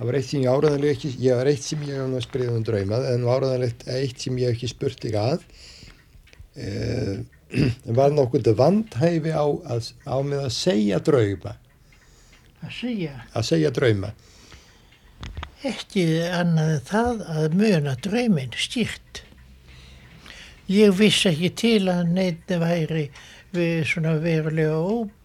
Það var eitt sem ég áreiðanlega ekki, ég var eitt sem ég hef að spyrja drauma, en áreiðanlegt eitt sem ég hef ekki spurt þig að. Var nokkuð vandhæfi á með að segja drauma? Að segja drauma. Ekki annað en það að muna drauminn skýrt. Ég vissi ekki til að neitt væri svona verulega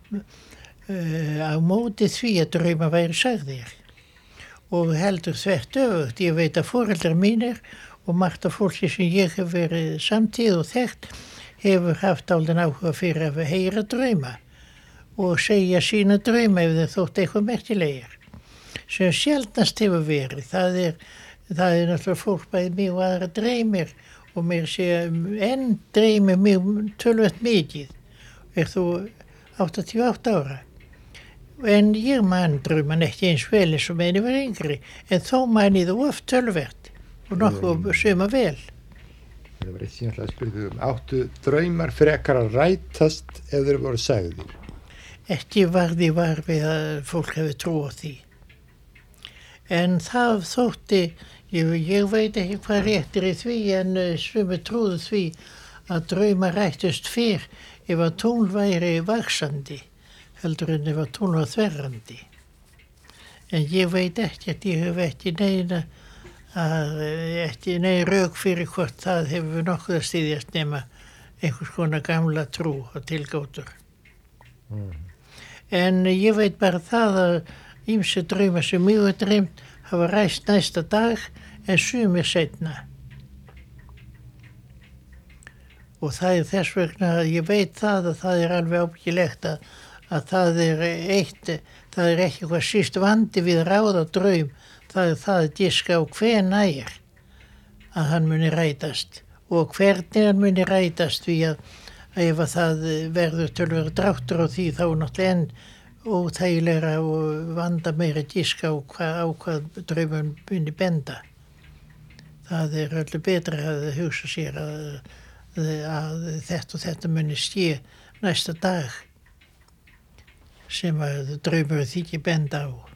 á móti því að drauma væri sagðir. Og heldur þvert öfugt. Ég veit að foreldrar mínir og margt af fólki sem ég hef verið samtíð og þekkt hefur haft áldan áhuga fyrir að heyra drauma og segja sína drauma ef þeir þótt eitthvað merkilegir. Sem sjaldnast hefur verið. Það er náttúrulega fólk bæði mig og aðra dreymir og mér segja enn dreymir mig tölvöld mikið. Þú 88 ára. En ég man drauman ekki eins vel eins og meðan ég var yngri, en þó man ég það oft töluvert og nokkuð suma vel. Það var eitt sem ég ætlaði að spyrja áttu draumar frekar að rætast ef þeir voru sagðir? Ekki varði var við að fólk hefði trú á því. En það þótti, ég veit ekki hvað réttir í því, en sumi trúðu því að draumar rættust fyrr ef að tungl væri vaxandi. Heldur en ef að tungl var þverrandi. En ég veit ekki að ég hef ekki neina rök fyrir hvort það hefur nokkuð að styðjast nema einhvers konar gamla trú og tilgátur. En ég veit bara það að ýmsu draumar sem ég hef dreymt hafa ræst næsta dag en sumir seinna. Og það er þess vegna að ég veit það að það er alveg ábyggilegt að það er ekki eitthvað síst vandi við ráð á draum, það er það að giska á hvenær að hann muni rætast og hvernig hann muni rætast því að ef að það verður tölvöru dráttur á því þá er náttúrulega enn óþægilegra og vanda meira giska á hvað draumun muni benda. Það er öllu betra að hugsa sér að þetta muni ske næsta dag sem að draumur þykir benda á.